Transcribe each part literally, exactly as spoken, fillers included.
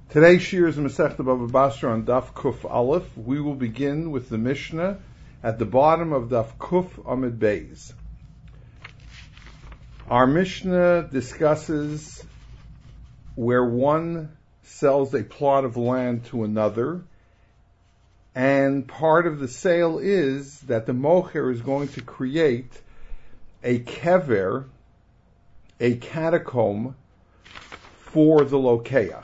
Today's shir is Masechta Bava Basra on Daf Kuf Aleph. We will begin with the Mishnah at the bottom of Daf Kuf Amid Beis. Our Mishnah discusses where one sells a plot of land to another, and part of the sale is that the mocher is going to create a kever, a catacomb, for the lokeach.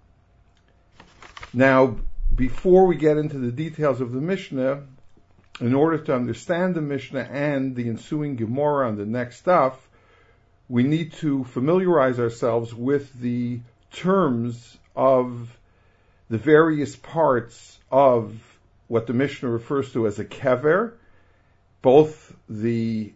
Now, before we get into the details of the Mishnah, in order to understand the Mishnah and the ensuing Gemara on the next stuff, we need to familiarize ourselves with the terms of the various parts of what the Mishnah refers to as a kever, both the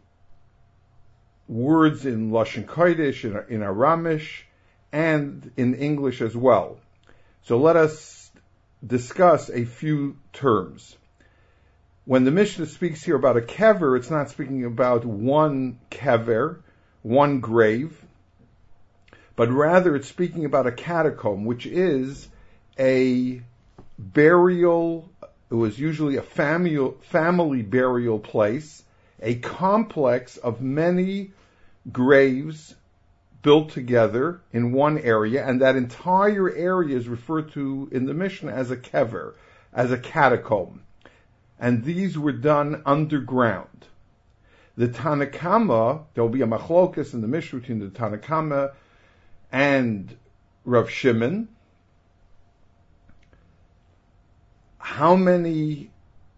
words in Lashon Kodesh, in, in Aramish, and in English as well. So let us discuss a few terms. When the Mishnah speaks here about a kever, it's not speaking about one kever, one grave, but rather it's speaking about a catacomb, which is a burial. It was usually a family, family burial place, a complex of many graves built together in one area, and that entire area is referred to in the Mishnah as a kever, as a catacomb. And these were done underground. The Tanna Kama, there will be a machlokas in the Mishnah between the Tanna Kama and Rav Shimon. How many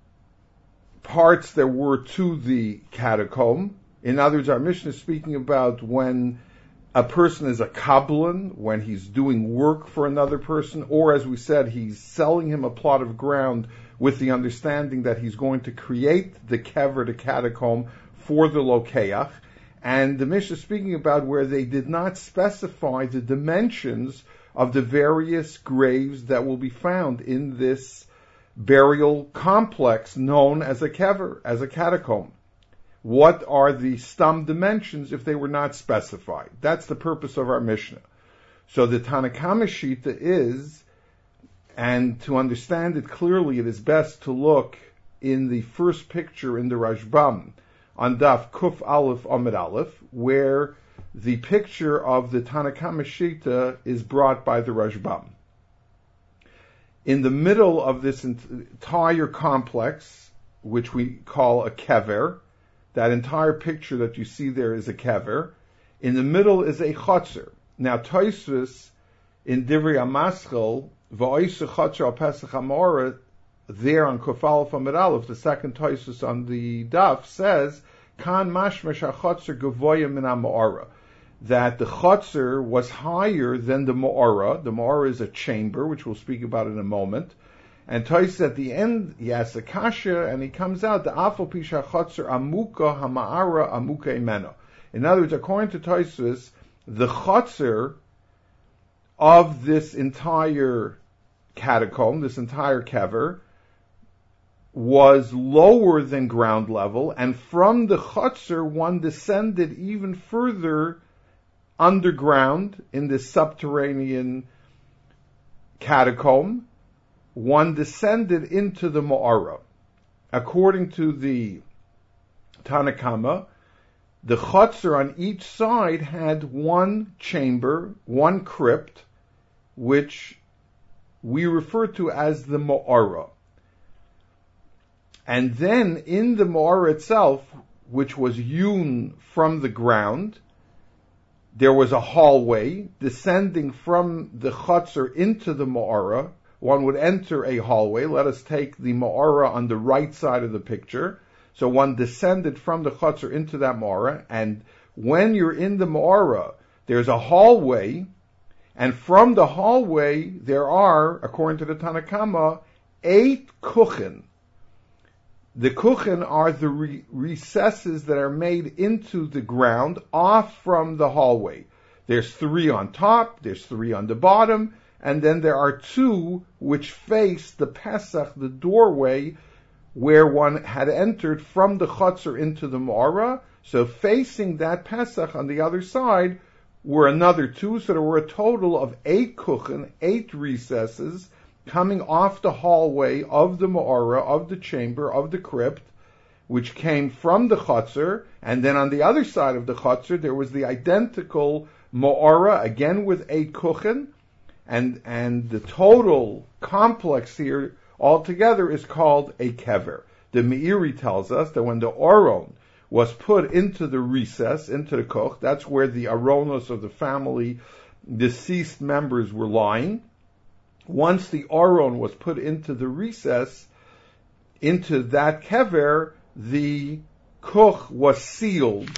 parts there were to the catacomb? In other words, our Mishnah is speaking about when a person is a kabbalan, when he's doing work for another person, or as we said, he's selling him a plot of ground with the understanding that he's going to create the kever, the catacomb, for the lokeach. And the Mishnah is speaking about where they did not specify the dimensions of the various graves that will be found in this burial complex known as a kever, as a catacomb. What are the stum dimensions if they were not specified? That's the purpose of our Mishnah. So the Tanna Kama Shita is, and to understand it clearly, it is best to look in the first picture in the Rashbam on Daf Kuf Aleph Amid Aleph, where the picture of the Tanna Kama Shita is brought by the Rashbam. In the middle of this entire complex, which we call a kever, that entire picture that you see there is a kever. In the middle is a chotzer. Now, Tosfos in Divrei Amaschel, v'oisa chotzer al Pesach Hamorah, there on Kuf Aleph Amid Aleph, the second Tosfos on the Daf, says, Kan mashmash ha-chotzer gavoya min ha-ma'ara, that the chotzer was higher than the ma'ara. The ma'ara is a chamber, which we'll speak about in a moment. And Tosfos at the end, he asks a kasha, and he comes out, the afal pisha chotzer amuka hama'ara amuka imeno. In other words, according to Tosfos, the chotzer of this entire catacomb, this entire kever, was lower than ground level, and from the chotzer one descended even further underground in this subterranean catacomb. One descended into the Ma'ara. According to the Tanna Kama, the chotzer on each side had one chamber, one crypt, which we refer to as the Ma'ara. And then in the Ma'ara itself, which was hewn from the ground, there was a hallway descending from the chotzer into the Ma'ara. One would enter a hallway. Let us take the Ma'ara on the right side of the picture. So one descended from the chotzer into that Ma'ara, and when you're in the Ma'ara, there's a hallway, and from the hallway there are, according to the Tanna Kama, eight kuchen. The kuchen are the re- recesses that are made into the ground off from the hallway. There's three on top, there's three on the bottom, and then there are two which face the Pesach, the doorway, where one had entered from the chotzer into the Ma'ara. So facing that Pesach on the other side were another two, so there were a total of eight kuchen, eight recesses, coming off the hallway of the Ma'ora, of the chamber, of the crypt, which came from the Chutzner, and then on the other side of the Chutzner, there was the identical Ma'ora, again with eight kuchen, and, and the total complex here altogether is called a kever. The Meiri tells us that when the Oron was put into the recess, into the koch, that's where the aronos of the family deceased members were lying. Once the Oron was put into the recess, into that kever, the koch was sealed.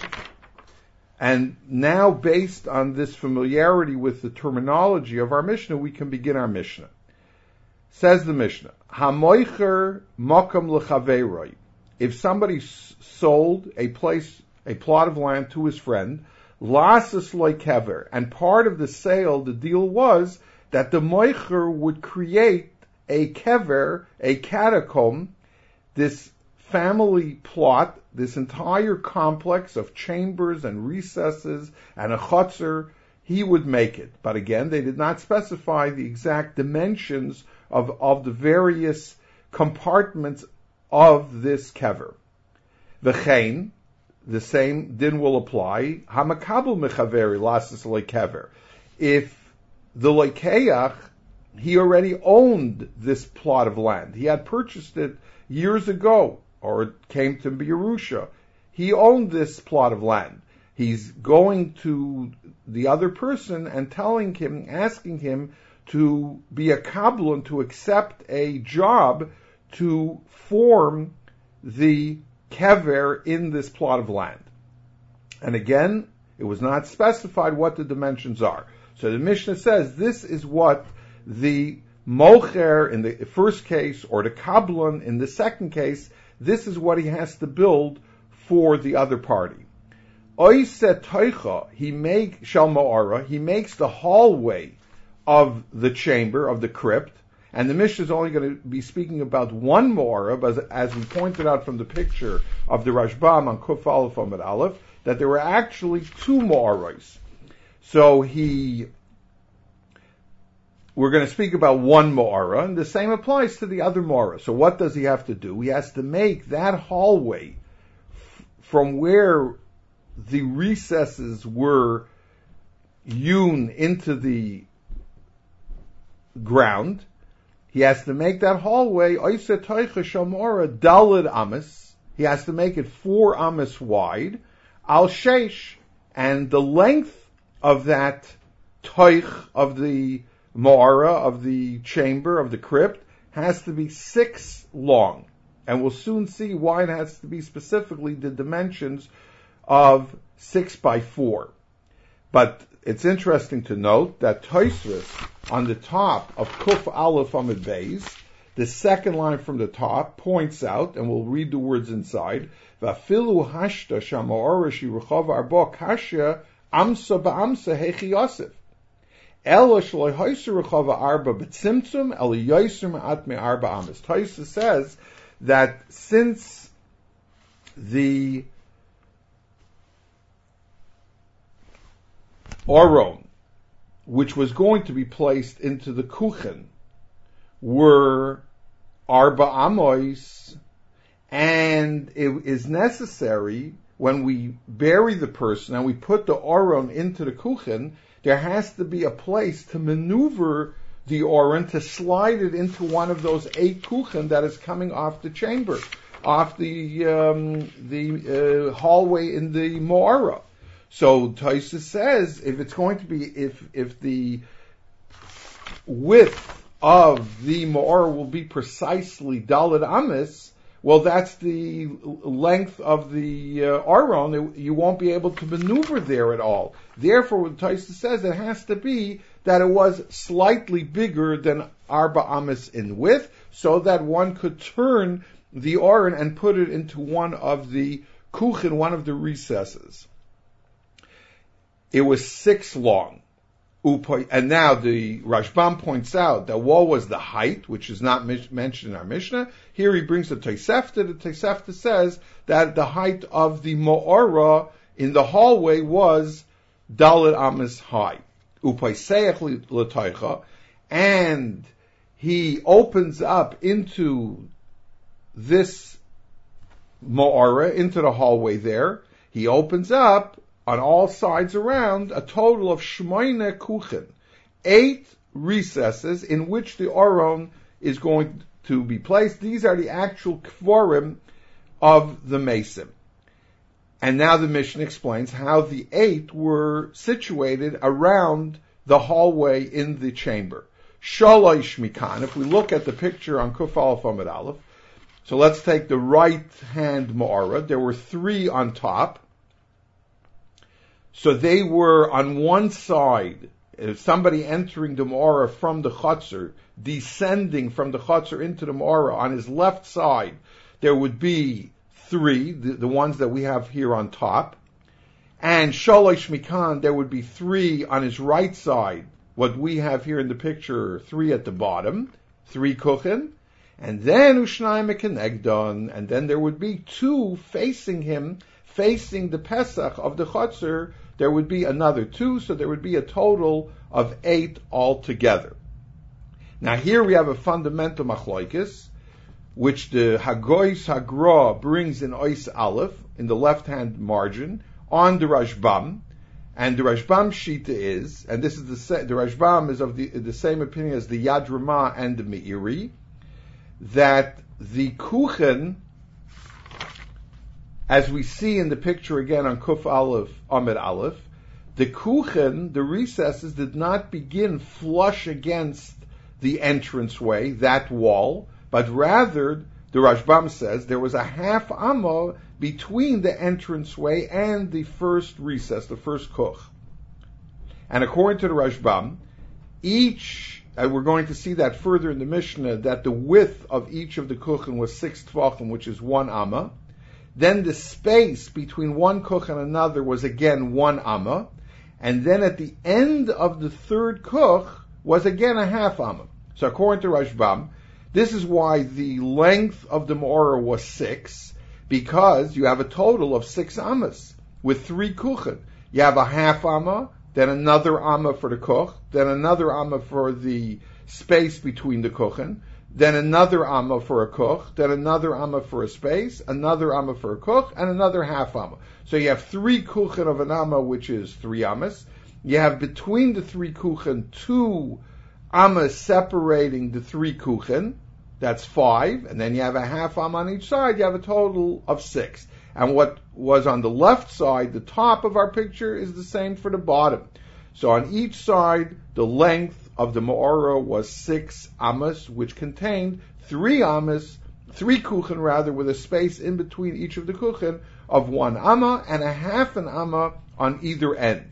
And now, based on this familiarity with the terminology of our Mishnah, we can begin our Mishnah. Says the Mishnah, Hamoicher makam lechaveiroi. If somebody sold a place, a plot of land to his friend, lasas loy kever, and part of the sale, the deal was that the moicher would create a kever, a catacomb, this family plot, this entire complex of chambers and recesses and a chutzner, he would make it. But again, they did not specify the exact dimensions of, of the various compartments of this kever. V'chein, the same din will apply. Hamakabel mechaveri lasas loy kever. If the loikeach, he already owned this plot of land. He had purchased it years ago, or it came to Yerusha. He owned this plot of land. He's going to the other person and telling him, asking him to be a kabbalah, to accept a job to form the kever in this plot of land. And again, it was not specified what the dimensions are. So the Mishnah says this is what the mocher in the first case, or the kabbalah in the second case, this is what he has to build for the other party. Oiset toicha, he make shal ma'ara, he makes the hallway of the chamber, of the crypt, and the Mishnah is only going to be speaking about one ma'ara, but as we pointed out from the picture of the Rashbam on Kuf Aleph Amud Aleph, that there were actually two ma'aros. So he, we're going to speak about one ma'ara, and the same applies to the other ma'ara. So what does he have to do? He has to make that hallway f- from where the recesses were hewn into the ground. He has to make that hallway, Oiseh Toicha Shamora Dalid Amis. He has to make it four Amis wide, Al Sheish, and the length of that Toich, of the Ma'ara, of the chamber, of the crypt, has to be six long. And we'll soon see why it has to be specifically the dimensions of six by four. But it's interesting to note that Tosfos, on the top of Kuf Aleph Amud Beis, the second line from the top, points out, and we'll read the words inside, Vafilu hashta shama'ora shiruchav arba kasha amsa ba'amsa hechi yosef. Ela shloi hoiser ruchav arba b'tzimtzum, el yoiser ma'at me'arba amis. Tosfos says that since the Oron, which was going to be placed into the Kuchen, were Arba Amois, and it is necessary, when we bury the person and we put the Oron into the Kuchen, there has to be a place to maneuver the Oron, to slide it into one of those eight Kuchen that is coming off the chamber, off the um, the uh, hallway in the Moara. So Tosfos says, if it's going to be, if if the width of the Ma'or will be precisely Daled Amis, well, that's the length of the uh, Aron. You won't be able to maneuver there at all. Therefore, what Tosfos says, it has to be that it was slightly bigger than Arba Amis in width, so that one could turn the Aron and put it into one of the Kuchen, one of the recesses. It was six long. And now the Rashbam points out that what was the height, which is not mentioned in our Mishnah. Here he brings the Tosefta. The Tosefta says that the height of the Ma'ora in the hallway was Dalit Amas high. Upaiseach l'toicha, and he opens up into this Ma'ara, into the hallway there. He opens up on all sides around a total of Shmoine Kuchen, eight recesses in which the Aron is going to be placed. These are the actual Kvorim of the Mesim. And now the Mishnah explains how the eight were situated around the hallway in the chamber. Shalosh Mikan, if we look at the picture on Kuf Aleph Amud Aleph, so let's take the right hand Ma'ara. There were three on top. So they were on one side, if somebody entering the Ma'ara from the Chutzner, descending from the Chutzner into the Ma'ara, on his left side, there would be three, the, the ones that we have here on top. And Shalosh Mikan, there would be three on his right side, what we have here in the picture, three at the bottom, three Kuchen. And then Ushnai Mekenegdon, and then there would be two facing him, facing the Pesach of the Chutzner. There would be another two, so there would be a total of eight altogether. Now here we have a fundamental machlokes, which the Hagois Hagra brings in Ois Aleph, in the left-hand margin, on the Rashbam. And the Rashbam Shita is, and this is the the Rashbam is of the, the same opinion as the Yad Ramah and the Meiri, that the Kuchen, as we see in the picture again on Kuf Aleph, Amud Aleph, the Kuchen, the recesses, did not begin flush against the entranceway, that wall, but rather, the Rashbam says, there was a half amma between the entranceway and the first recess, the first kuch. And according to the Rashbam, each, and we're going to see that further in the Mishnah, that the width of each of the kuchen was six tvachim, which is one amma. Then the space between one kuch and another was again one amma. And then at the end of the third kuch was again a half amma. So according to Rashbam, this is why the length of the Ma'ara was six, because you have a total of six ammas with three kuchen. You have a half amma, then another amma for the kuch, then another amma for the space between the kuchen, then another amma for a kuch, then another amma for a space, another amma for a kuch, and another half amma. So you have three kuchen of an amma, which is three ammas. You have between the three kuchen two amma separating the three kuchen, that's five, and then you have a half amma on each side, you have a total of six. And what was on the left side, the top of our picture, is the same for the bottom. So on each side, the length of the Ma'ara was six ammas, which contained three ammas, three kuchen rather, with a space in between each of the kuchen of one amma, and a half an amma on either end.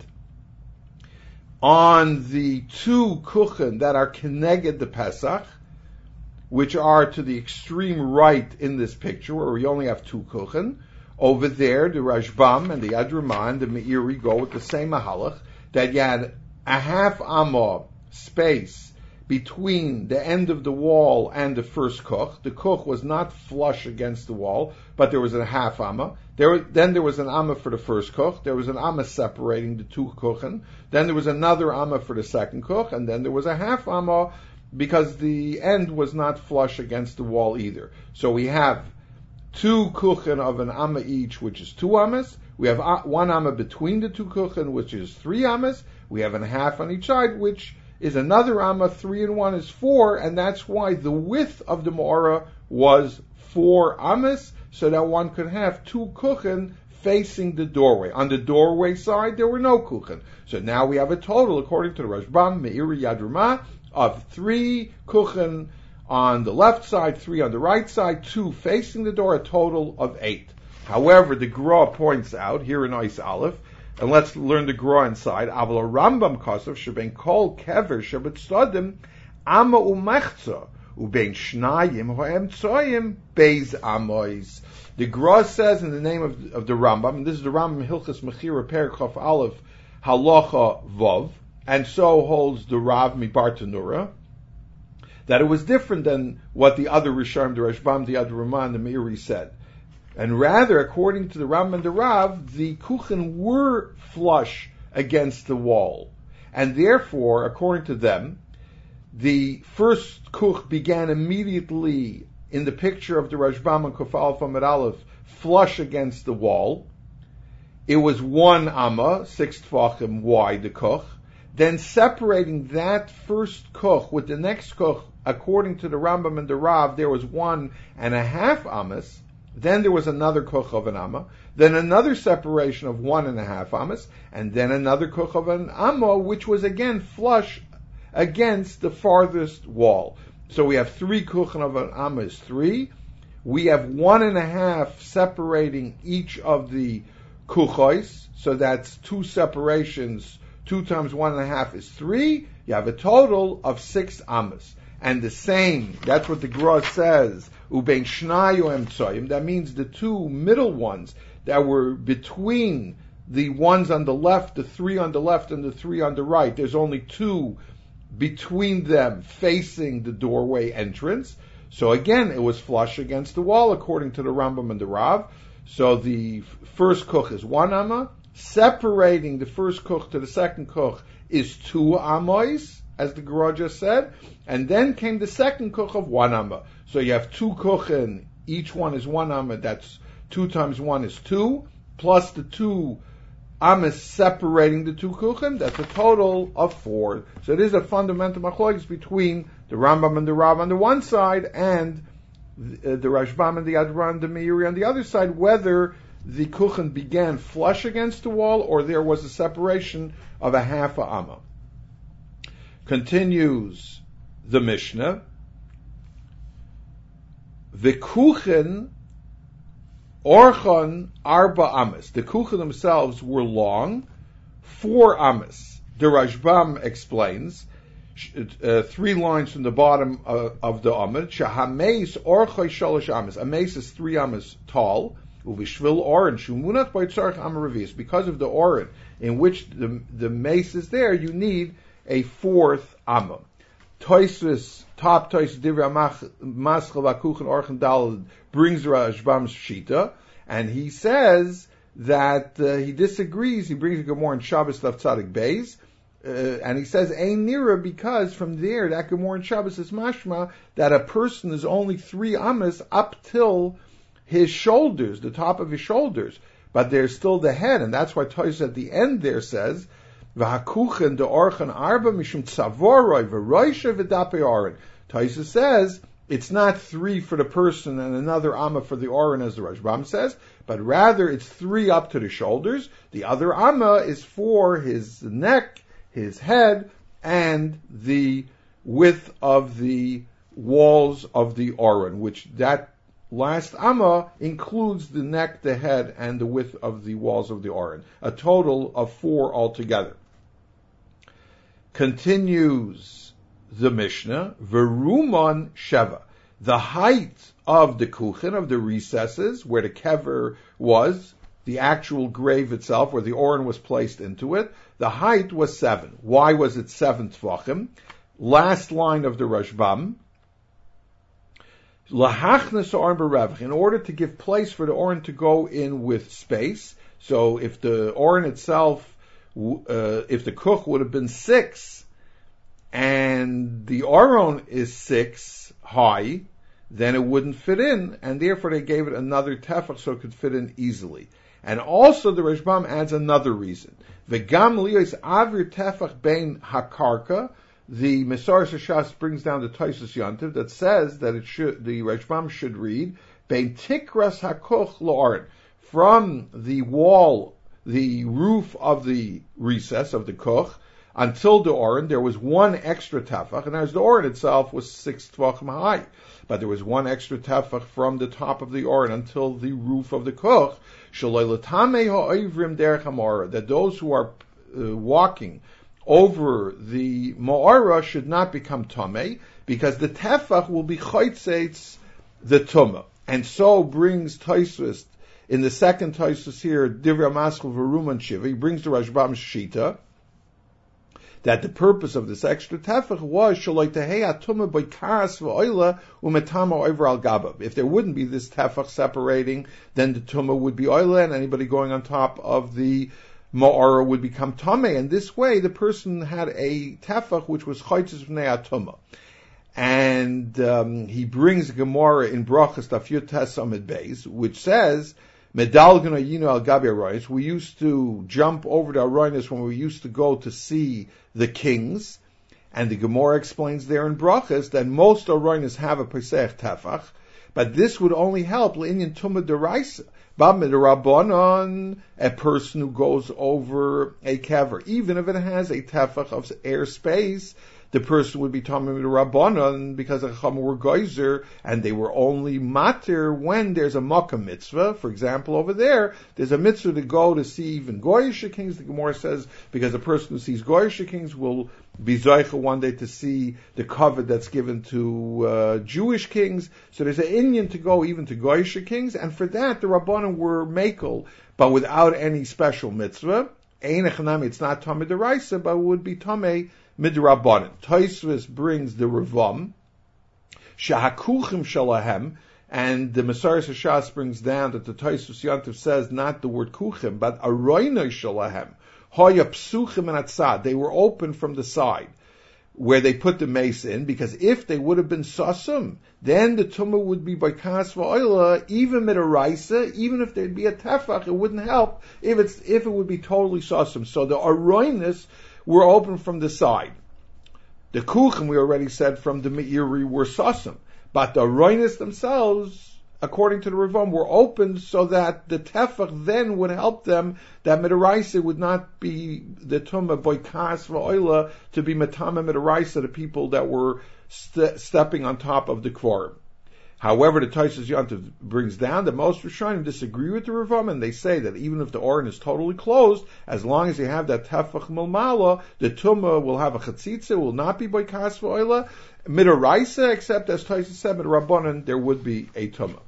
On the two kuchen that are keneged the Pesach, which are to the extreme right in this picture, where we only have two kuchen, over there, the Rashbam and the Yad Ramah and the Meiri go with the same mahalach, that you had a half amma space between the end of the wall and the first kuch. The kuch was not flush against the wall, but there was a half amma. There was, then there was an amma for the first kuch. There was an amma separating the two kuchen. Then there was another amma for the second kuch, and then there was a half amma because the end was not flush against the wall either. So we have two kuchen of an amma each, which is two ammas. We have one amma between the two kuchen, which is three ammas. We have a half on each side, which is another amma. Three and one is four, and that's why the width of the Ma'ara was four ammas, so that one could have two kuchen facing the doorway. On the doorway side, there were no kuchen. So now we have a total, according to the Rashbam, Meiri Yad Ramah, of three kuchen on the left side, three on the right side, two facing the door, a total of eight. However, the Gra points out, here in Ois Aleph, and let's learn the Gra inside, Aval Rambam Kosov, Sheben Kol Kever, Shabbat Stodim, Amma Umechza, Ubein Shnayim, Hoem Tzoyim, Beis Amois. The Gra says in the name of, of the Rambam, and this is the Rambam Hilchas Mechira, Perikov Aleph, Halacha Vov, and so holds the Rav Mibartanura, that it was different than what the other Rishonim, the Rashbam, the Yad Ramah, and the Meiri said. And rather, according to the Ram and the Rav, the kuchen were flush against the wall. And therefore, according to them, the first kuch began immediately in the picture of the Rashbam and Kuf Aleph Amud Aleph, flush against the wall. It was one amma, six tefachim wide, the kuch. Then separating that first kuch with the next kuch, according to the Rambam and the Rav, there was one and a half ammas. Then there was another kuch of an amma. Then another separation of one and a half ammas. And then another kuch of an amma, which was again flush against the farthest wall. So we have three kuchen of an amma is three. We have one and a half separating each of the kuchos. So that's two separations. Two times one and a half is three. You have a total of six ammas. And the same, that's what the Gra says, ubein shnayu emtsoyim. That means the two middle ones that were between the ones on the left, the three on the left and the three on the right. There's only two between them facing the doorway entrance. So again, it was flush against the wall according to the Rambam and the Rav. So the first kuch is one amma. Separating the first kuch to the second kuch is two amois, as the Gra just said. And then came the second kuch of one amma. So you have two kuchen, each one is one amma, that's two times one is two, plus the two ammas separating the two kuchen, that's a total of four. So it is a fundamental machlokes between the Rambam and the Rav on the one side, and the, the Rashbam and the Adran and the Meiri on the other side, whether the kuchen began flush against the wall or there was a separation of a half a amma. Continues the Mishnah. The kuchen orchon arba amas. The kuchen themselves were long, four amas. The Rashbam explains, uh, three lines from the bottom uh, of the amud. Shahameis orchoi shalosh amas. A mace is three amas tall. Uvishvil oren shumunat by tzarich amaravis. Because of the oren in which the the mace is there, you need a fourth amma. Toisvis, top Toisvis, Divrei Maschel Vakuchen Orchen Daled brings Rashbam's Shita, and he says that uh, he disagrees. He brings a Gemara in Shabbos Daf Tzadik Beis, uh, and he says Ein Nira, because from there that Gemara in Shabbos is mashma that a person is only three amas up till his shoulders, the top of his shoulders, but there's still the head, and that's why Toisvis at the end there says V'hakuchen de orchen arba mishum tzavoroi v'roisha v'dape oren. Taisa says it's not three for the person and another amma for the oren, as the Rashbam says, but rather it's three up to the shoulders. The other amma is for his neck, his head, and the width of the walls of the oren, which that last amma includes the neck, the head, and the width of the walls of the oren. A total of four altogether. Continues the Mishnah, Veruman Sheva. The height of the kuchen, of the recesses, where the kever was, the actual grave itself, where the oren was placed into it, the height was seven. Why was it seven tvachim? Last line of the Rashbam. Lahachnas oren berevach. In order to give place for the oren to go in with space. So if the oren itself, uh, if the kuch would have been six, and the oron is six high, then it wouldn't fit in, and therefore they gave it another tefach so it could fit in easily. And also the Rashbam adds another reason. V'gam liyos avir tefach bein hakarka. The Mesaras Hashas brings down the Taisus Yantiv that says that it should, the Rashbam should read bein tikras hakoch la'aron, from the wall, the roof of the recess of the koch, until the oren, there was one extra tefach, and as the oren itself was six tvachim high, but there was one extra tefach from the top of the oren until the roof of the koch, that those who are uh, walking over the ma'ara should not become tamei, because the tefach will be chaytzeitz the tumah. And so brings Tosfos, in the second Tosfos here, Divrei Maschel Veruman Shiva, he brings the Rashbam's Shita, that the purpose of this extra tefach was shaloi tehei atuma by karas v'oila umetama over al gabab. If there wouldn't be this tefach separating, then the tumah would be oila, and anybody going on top of the Ma'ara would become Tameh, and this way the person had a tefach which was Chaitzes V'nei Atumah. And um, he brings a Gemara in Brachas Daf Yud Tes Amud Beis, which says, Medalgan Ayinu al Gabi Aroynos. We used to jump over to Aroynos when we used to go to see the kings. And the Gemara explains there in Brachas that most Aroynos have a Pesach Tefach, but this would only help L'inyan Tumah Deraisa. Bab Midrabanan, a person who goes over a kever, even if it has a tefach of airspace, the person would be Tameh Midrabanan because the Chacham were geyser and they were only matir when there's a makkah mitzvah. For example, over there, there's a mitzvah to go to see even Goyish kings. The Gemara says because a person who sees Goyish kings will be zoicha one day to see the covet that's given to uh, Jewish kings. So there's an inyan to go even to Goyish kings, and for that the Rabbanim were makel, but without any special mitzvah. It's not Tameh Deraisa, but it would be Tameh Midrabanan. Tosfos brings the Ravam, Shahakuchim Shalahem, and the Masaris Hashas brings down that the Tosfos Yantiv says not the word kuchim, but Aroinoi Shalahem, Hoya Psuchim and Atzad. They were open from the side where they put the mace in, because if they would have been sasum, then the tumah would be by kas va'oila, even midaraisa, even if there'd be a tefach, it wouldn't help if it's if it would be totally sasum. So the aroinis were open from the side. The kuchim, we already said, from the meiri were sasum, but the aroinis themselves, according to the Ravam, were opened so that the tefach then would help them, that midaraisa would not be the tumah by kas va'oila to be matama midaraisa, the people that were st- stepping on top of the kvarim. However, the Tosfos Yantiv brings down that most Rishonim disagree with the Ravam, and they say that even if the Oren is totally closed, as long as you have that tefach milmala, the tumah will have a chatzitza, will not be by kas va'oila midaraisa, except as Tosfos said, midrabanan, there would be a tumah.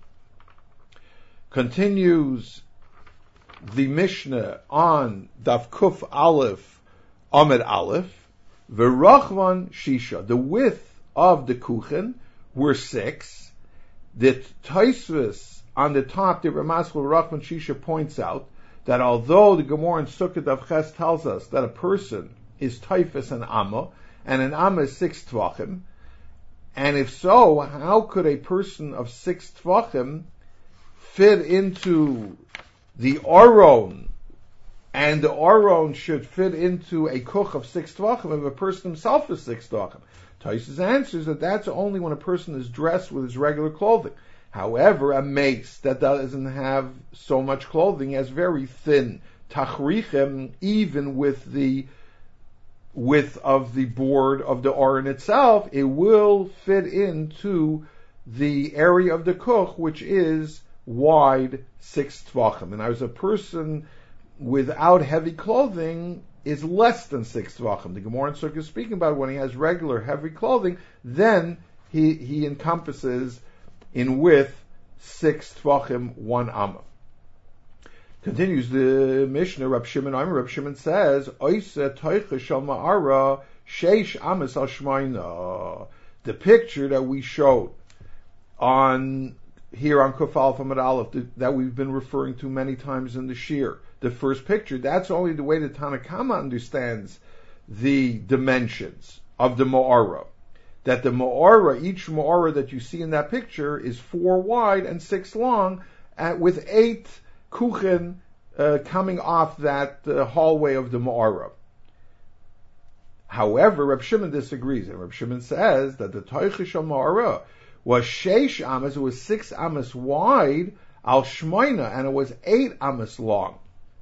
Continues the Mishnah on Daf Kuf Aleph, Amud Aleph, V'rachvan Shisha. The width of the kuchen were six. The Tosfos on the top, the Ramaskal Rachvan Shisha points out that although the Gemara in Sukkot Daf Ches tells us that a person is typhus and amma, and an amma is six tvachim, and if so, how could a person of six tvachim fit into the Aron, and the Aron should fit into a kuch of six tvachim if a person himself is six tvachim? Tosfos answers that that's only when a person is dressed with his regular clothing. However, a mace that doesn't have so much clothing has very thin tachrichem, even with the width of the board of the Aron itself, it will fit into the area of the kuch, which is wide six tvachim. And as a person without heavy clothing is less than six tvachim. The Gemara in Sukkot is speaking about when he has regular heavy clothing, then he he encompasses in width six tvachim, one amma. Continues the Mishnah, Rab Shimon Aimer, Rab Shimon says, Oisa toicha shal ma'ara sheish amas al shmayna. The picture that we showed on here on Kuf Aleph Amud Aleph that we've been referring to many times in the Shir, the first picture, that's only the way the Tanna Kama understands the dimensions of the Ma'ara. That the Ma'ara, each Ma'ara that you see in that picture is four wide and six long, at, with eight kuchen uh, coming off that uh, hallway of the Ma'ara. However, Reb Shimon disagrees, and Reb Shimon says that the Toicha Shel Ma'ara was sheish amas, it was six amas wide, al shmoina, and it was eight amas long.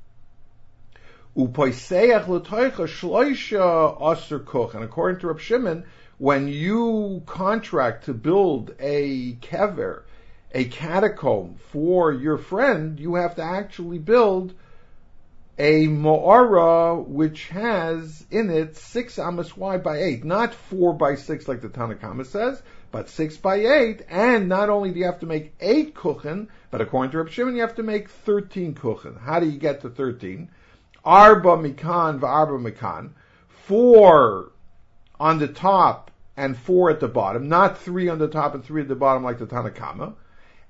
Upoiseach l'toicha shloisha aser kuch. And according to Reb Shimon, when you contract to build a kever, a catacomb for your friend, you have to actually build a mo'ara which has in it six amas wide by eight, not four by six like the Tanna Kama says, but six by eight. And not only do you have to make eight kuchen, but according to Reb Shimon, you have to make thirteen kuchen. How do you get to thirteen? Arba mikan v'arba mikan, four on the top and four at the bottom, not three on the top and three at the bottom like the Tanna Kama.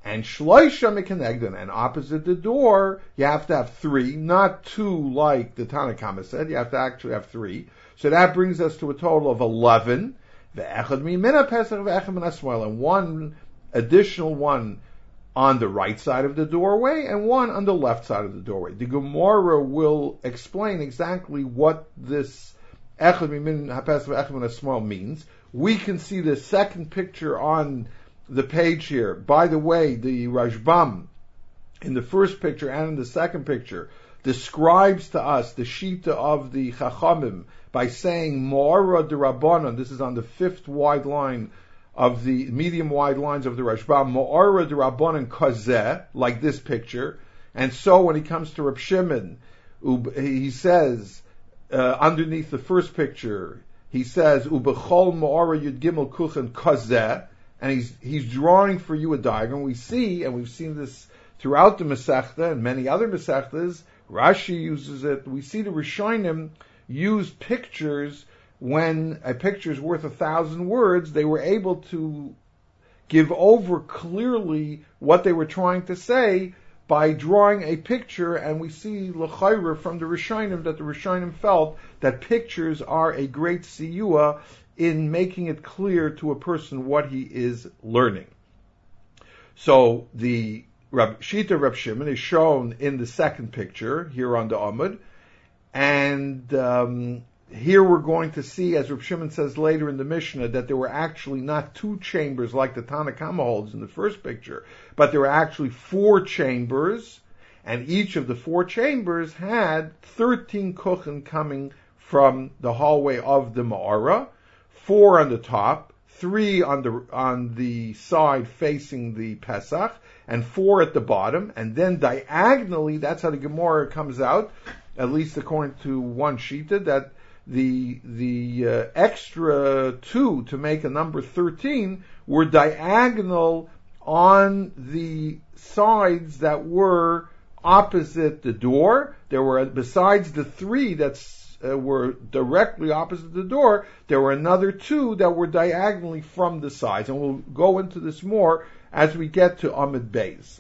And shloisha mekenegdan, and opposite the door, you have to have three, not two like the Tanna Kama said, you have to actually have three. So that brings us to a total of eleven. Ve'echad mimina pesach ve'echad min hasmoel, and one additional one on the right side of the doorway, and one on the left side of the doorway. The Gemara will explain exactly what this echad mimin hapesach ve'echad min hasmoel means. We can see the second picture on the page here. By the way, the Rashbam in the first picture and in the second picture describes to us the shita of the Chachamim by saying Ma'ara de Rabbanan. This is on the fifth wide line of the medium wide lines of the Rashbam. Ma'ara de Rabbanan kazeh, like this picture. And so when he comes to Reb Shimon, he says uh, underneath the first picture, he says Ubechol Ma'ara Yud Gimel Kuchen kazeh. And he's he's drawing for you a diagram. We see, and we've seen this throughout the Masechta and many other Masechtas, Rashi uses it. We see the Rishonim use pictures when a picture is worth a thousand words. They were able to give over clearly what they were trying to say by drawing a picture, and we see l'chayra from the Rishonim that the Rishonim felt that pictures are a great siyua in making it clear to a person what he is learning. So the Rab, Shita Reb Shimon is shown in the second picture here on the Amud, and um, here we're going to see, as Reb Shimon says later in the Mishnah, that there were actually not two chambers like the Tanna Kama holds in the first picture, but there were actually four chambers, and each of the four chambers had thirteen kuchen coming from the hallway of the Ma'ara, four on the top, three on the on the side facing the Pesach, and four at the bottom, and then diagonally, that's how the Gemara comes out, at least according to one shita, that the the uh, extra two to make a number thirteen were diagonal on the sides that were opposite the door. There were, besides the three that's Uh, were directly opposite the door, there were another two that were diagonally from the sides. And we'll go into this more as we get to Amud Beis.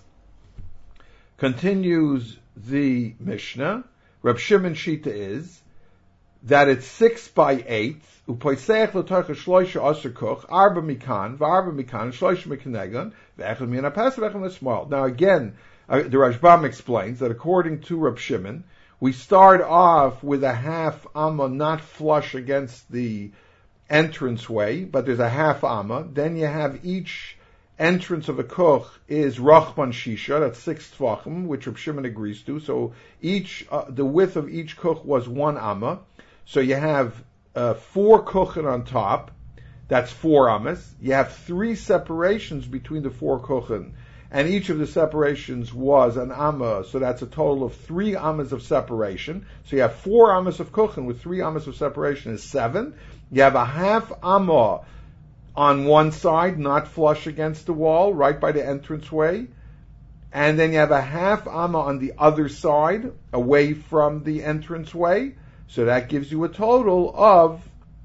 Continues the Mishnah. Reb Shimon Shita is that it's six by eight. Upoiseach l'torcha shloisha aser koch, arba mikan, v'arba mikan, shloisha mikanegan, v'echad min hapesach, v'echad min hasmoel. Now again, uh, the Rashbam explains that according to Reb Shimon, we start off with a half amma not flush against the entranceway, but there's a half amma. Then you have each entrance of a koch is rachman shisha, that's six tvachim, which Reb Shimon agrees to. So each, uh, the width of each koch was one amma. So you have uh, four kochen on top, that's four ammas. You have three separations between the four kochen, and each of the separations was an amma, so that's a total of three ammas of separation. So you have four ammas of kuchen with three ammas of separation is seven. You have a half amma on one side, not flush against the wall, right by the entranceway. And then you have a half amma on the other side, away from the entranceway. So that gives you a total of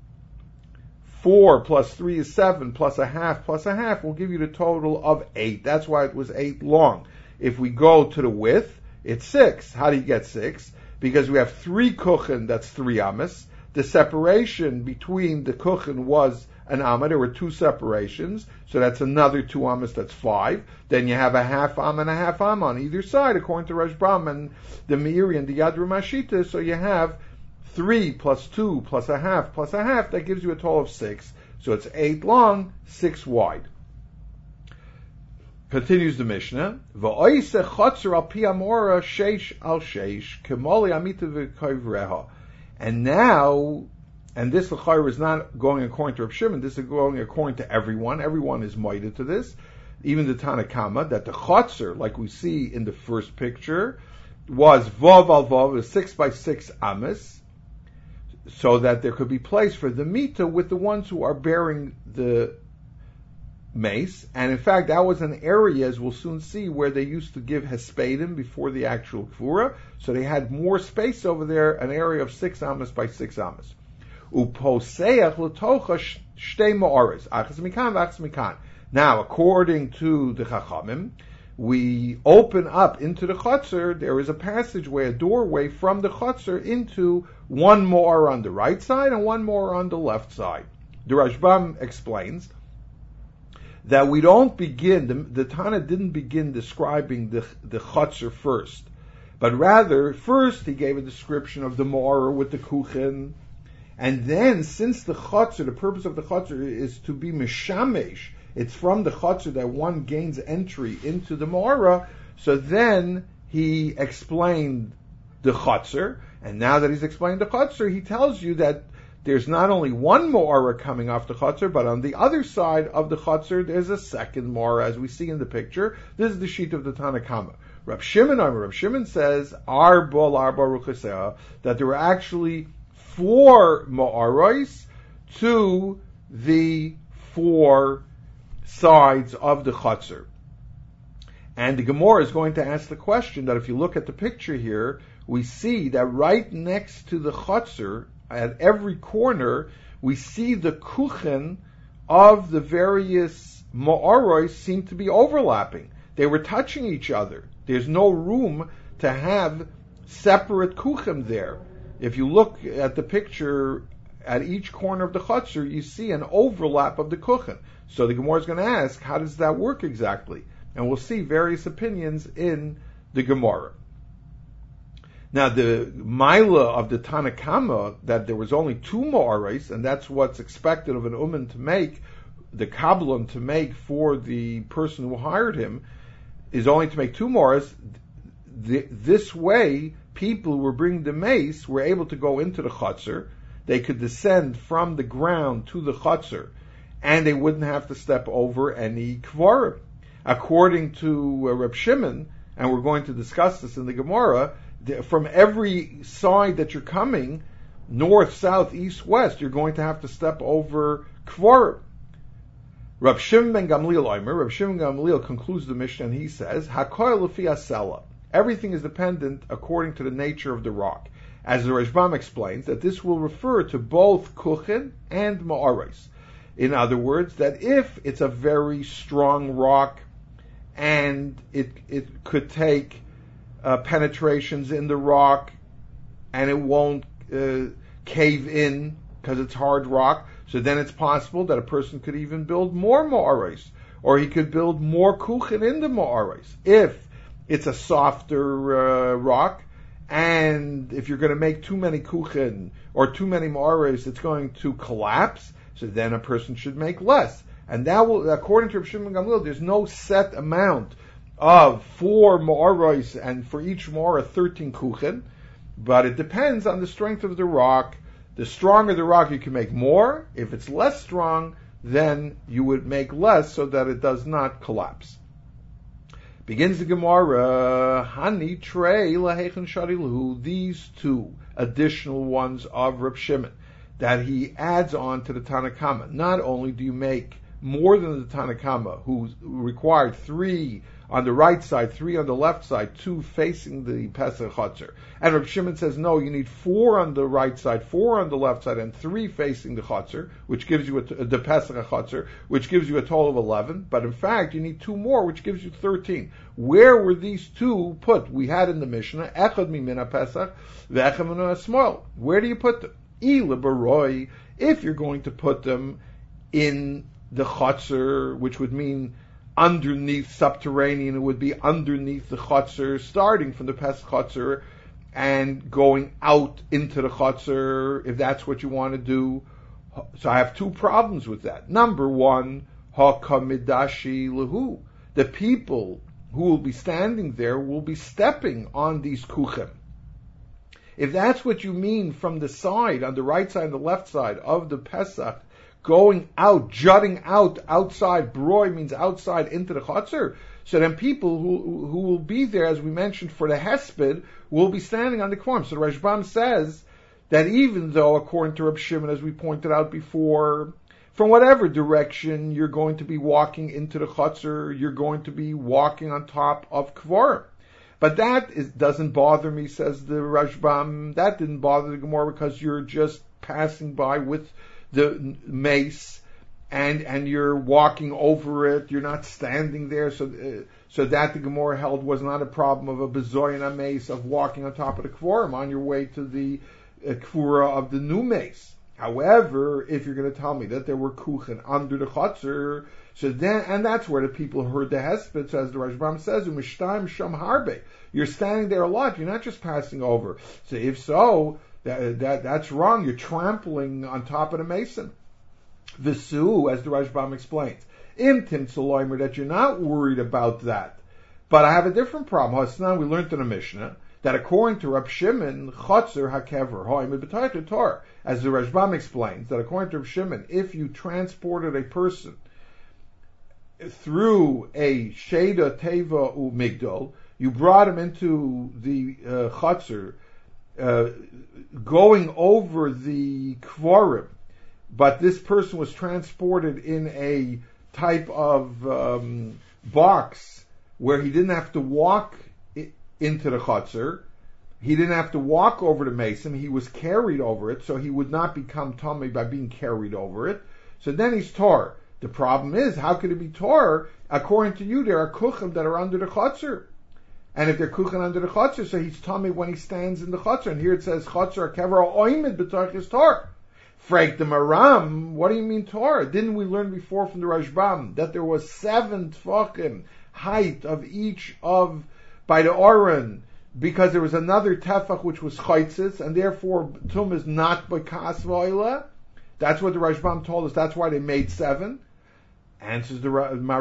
four plus three is seven, plus a half, plus a half will give you the total of eight. That's why it was eight long. If we go to the width, it's six. How do you get six? Because we have three kuchen, that's three ammas. The separation between the kuchen was an amma. There were two separations, so that's another two ammas, that's five. Then you have a half amma and a half amma on either side, according to Rashbam and the Meiri and the Yadru Mashita. So you have three plus two plus a half plus a half, that gives you a total of six. So it's eight long, six wide. Continues the Mishnah. V'oise chotzer al pi amora sheish al sheish kemoli amita v'koivreha. And now, and this l'chayr is not going according to Reb Shimon, this is going according to everyone. Everyone is moided to this. Even the Tanna Kama, that the chotzer, like we see in the first picture, was vav al vav, a six by six amas, so that there could be place for the mita with the ones who are bearing the mace. And in fact, that was an area, as we'll soon see, where they used to give hespedim before the actual kfura. So they had more space over there, an area of six amas by six amas. Uposeach l'tocha shtei ma'aris, achas mikan v'achas mikan. Now, according to the Chachamim, we open up into the chutzner, there is a passageway, a doorway from the chutzner into one more on the right side and one more on the left side. The Rashbam explains that we don't begin, the, the Tana didn't begin describing the, the chutzner first, but rather, first he gave a description of the Ma'ara with the kuchen, and then, since the chutzner, the purpose of the chutzner is to be mishamesh, it's from the chutzner that one gains entry into the Ma'ara, so then he explained the chutzner, and now that he's explained the chutzner, he tells you that there's not only one Ma'ara coming off the chutzner, but on the other side of the chutzner, there's a second Ma'ara, as we see in the picture. This is the sheet of the Tanna Kama. Rab Shimon, Rab Shimon says, Arba Arba Ruchaseh, that there were actually four Ma'aros to the four sides of the chutzner. And the Gemara is going to ask the question that if you look at the picture here, we see that right next to the chutzner, at every corner, we see the kuchen of the various ma'aros seem to be overlapping. They were touching each other. There's no room to have separate kuchen there. If you look at the picture, at each corner of the chutzner, you see an overlap of the kuchen. So the Gemara is going to ask, how does that work exactly? And we'll see various opinions in the Gemara. Now, the Maila of the Tanna Kama, that there was only two Ma'aros, and that's what's expected of an Uman to make, the Kabbalah to make for the person who hired him, is only to make two Ma'aros. This way, people who were bringing the mace were able to go into the chutzner. They could descend from the ground to the chutzner, and they wouldn't have to step over any kvarim. According to uh, Reb Shimon, and we're going to discuss this in the Gemara, the, from every side that you're coming, north, south, east, west, you're going to have to step over kvarim. Reb Shimon ben Gamliel Omer, Reb Shimon ben Gamliel concludes the Mishnah and he says, Hakoil lefi asela. Everything is dependent according to the nature of the rock. As the Rashbam explains, that this will refer to both kuchen and ma'aros. In other words, that if it's a very strong rock and it it could take uh, penetrations in the rock and it won't uh, cave in because it's hard rock, so then it's possible that a person could even build more ma'aros, or he could build more kuchen in the ma'aros. If it's a softer uh, rock, and if you're going to make too many kuchen or too many ma'aros, it's going to collapse, so then a person should make less. And that will, according to Reb Shimon Gamliel, there's no set amount of four ma'aros, and for each ma'ara, thirteen kuchen, but it depends on the strength of the rock. The stronger the rock, you can make more. If it's less strong, then you would make less so that it does not collapse. Begins the Gemara, Hani Trey Lahechan Sharilahu, these two additional ones of Reb Shimon that he adds on to the Tanna Kama. Not only do you make more than the Tanna Kama, who required three on the right side, three on the left side, two facing the Pesach Chutzner. And Reb Shimon says, no, you need four on the right side, four on the left side, and three facing the Chutzner, which gives you a, the Pesach Chutzner, which gives you a total of eleven. But in fact, you need two more, which gives you thirteen. Where were these two put? We had in the Mishnah, Echad Mimina Pesach, V'echad Mimina Smol. Where do you put them? Ila Baroi, if you're going to put them in the Chutzner, which would mean underneath subterranean, it would be underneath the chutzner, starting from the Pesach chutzner and going out into the chutzner, if that's what you want to do. So I have two problems with that. Number one, hakamidashi lehu. The people who will be standing there will be stepping on these kuchen. If that's what you mean from the side, on the right side and the left side of the Pesach, going out, jutting out, outside, broi means outside into the chutzner. So then people who who will be there, as we mentioned, for the hesped, will be standing on the kvarim. So the Rashbam says that even though, according to Reb Shimon, as we pointed out before, from whatever direction you're going to be walking into the chutzner, you're going to be walking on top of kvarim. But that is, doesn't bother me, says the Rashbam. That didn't bother the Gemara because you're just passing by with the mace, and and you're walking over it, you're not standing there, so uh, so that the Gemara held was not a problem of a bezoyan ames of walking on top of the kvorim on your way to the uh, kvura of the new mace. However, if you're going to tell me that there were kuchen under the chotzer, so then, and that's where the people heard the hesped, as the Rashbam says, "Umishtaim sham harbe." You're standing there a lot. You're not just passing over. So if so, that, that that's wrong. You're trampling on top of the mason. Visu, as the Rashbam explains, im timtzaloimer, that you're not worried about that. But I have a different problem. Hasnan, we learned in the Mishnah that according to Rab Shimon, chotzer hakever ha'imid b'tayt Torah, as the Rashbam explains, that according to Rab Shimon, if you transported a person through a sheda teva u migdol, you brought him into the uh, chotzer, uh, going over the kvorim, but this person was transported in a type of um, box where he didn't have to walk I- into the chotzer, he didn't have to walk over the mason, he was carried over it, so he would not become tamei by being carried over it. So then he's tor. The problem is, how could it be tor? According to you, there are kuchim that are under the chotzer. And if they're kuchen under the chotzer, so he's tamei when he stands in the chotzer. And here it says chotzer kever oimid b'tarchis tor. Frag the Maram, what do you mean Torah? Didn't we learn before from the Rashbam that there was seven tefachim height of each of by the Oren, because there was another tefach which was chaitzis, and therefore tum is not by kas v'oila? That's what the Rashbam told us. That's why they made seven. Answers the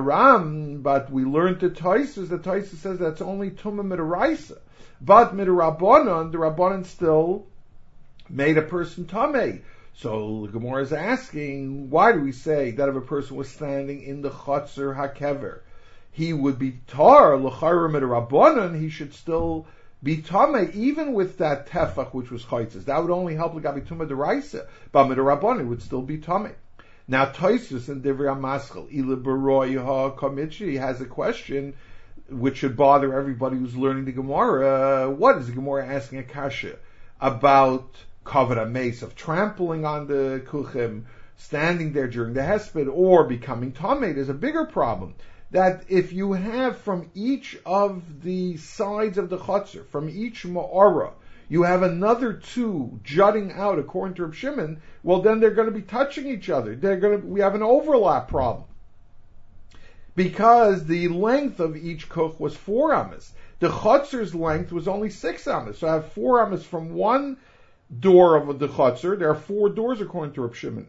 Maram, but we learned the Taisus. The Taisus says that's only tumah midaraisa, but midarabonon, the Rabbanon still made a person tamei. So the Gemara is asking, why do we say that if a person was standing in the chotzer hakever, he would be tar l'chayra midrabanan? He should still be tamei, even with that tefach which was chaitzes. That would only help l'gabi tumah deraisa, but midrabanan would still be tamei. Now Tosfos and Divrei Maschil ila baroy ha-kamitchi has a question which should bother everybody who's learning the Gemara. What is the Gemara asking a kasha about? Covered a mace of trampling on the kuchim, standing there during the hesped, or becoming tamei. There's a bigger problem, that if you have from each of the sides of the chotzer, from each ma'ara, you have another two jutting out according to Reb Shimon, well then they're going to be touching each other. They're going to, we have an overlap problem. Because the length of each kuch was four amas. The chotzer's length was only six amas. So I have four amas from one door of the chotzer. There are four doors according to Reb Shimon.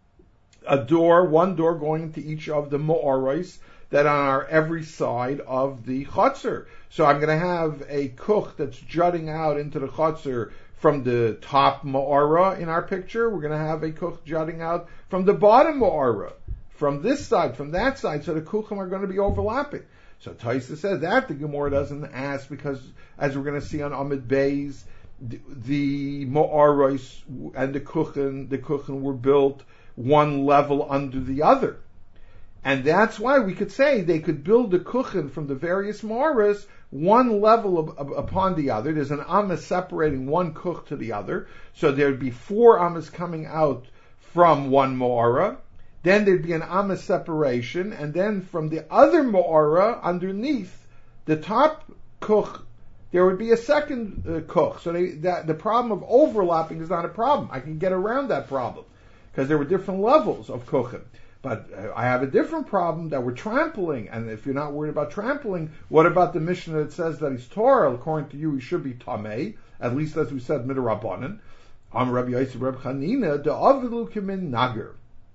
A door, one door going into each of the ma'aros that are every side of the chotzer. So I'm going to have a kuch that's jutting out into the chotzer from the top ma'ara in our picture. We're going to have a kuch jutting out from the bottom ma'ara, from this side, from that side. So the kuchim are going to be overlapping. So Tosfos says that the Gemara doesn't ask because, as we're going to see on Amid Beis, The, the Ma'aros and the Kuchen, the Kuchen were built one level under the other. And that's why we could say they could build the Kuchen from the various Ma'aros one level of, of, upon the other. There's an Amas separating one Kuch to the other. So there'd be four Amas coming out from one Ma'ara. Then there'd be an Amas separation. And then from the other Ma'ara underneath, the top Kuch, there would be a second uh, koch. So they, that, the problem of overlapping is not a problem. I can get around that problem because there were different levels of kochim. But uh, I have a different problem that we're trampling. And if you're not worried about trampling, what about the Mishnah that says that he's Torah? According to you, he should be tamei, at least as we said, midrabanan. Am Rabbi Yosef Reb Chanina the avilu kimin nager.